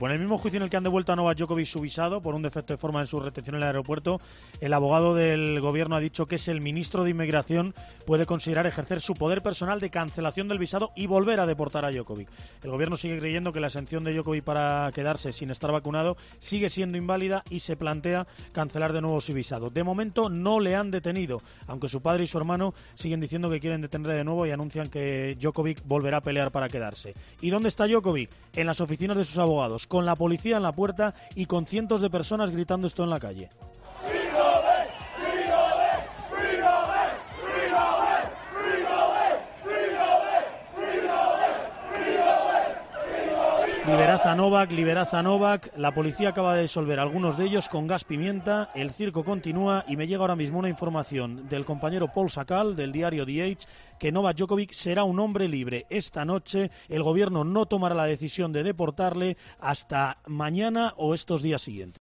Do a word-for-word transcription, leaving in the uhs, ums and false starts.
Bueno, en el mismo juicio en el que han devuelto a Novak Djokovic su visado por un defecto de forma en su retención en el aeropuerto, el abogado del gobierno ha dicho que es el ministro de Inmigración puede considerar ejercer su poder personal de cancelación del visado y volver a deportar a Djokovic. El gobierno sigue creyendo que la exención de Djokovic para quedarse sin estar vacunado sigue siendo inválida y se plantea cancelar de nuevo su visado. De momento no le han detenido, aunque su padre y su hermano siguen diciendo que quieren detenerle de nuevo y anuncian que Djokovic volverá a pelear para quedarse. ¿Y dónde está Djokovic? En las oficinas de sus abogados, con la policía en la puerta y con cientos de personas gritando esto en la calle. Liberad a Novak, liberad a Novak. La policía acaba de disolver a algunos de ellos con gas pimienta. El circo continúa y me llega ahora mismo una información del compañero Paul Sakal del diario The Age que Novak Djokovic será un hombre libre esta noche. El gobierno no tomará la decisión de deportarle hasta mañana o estos días siguientes.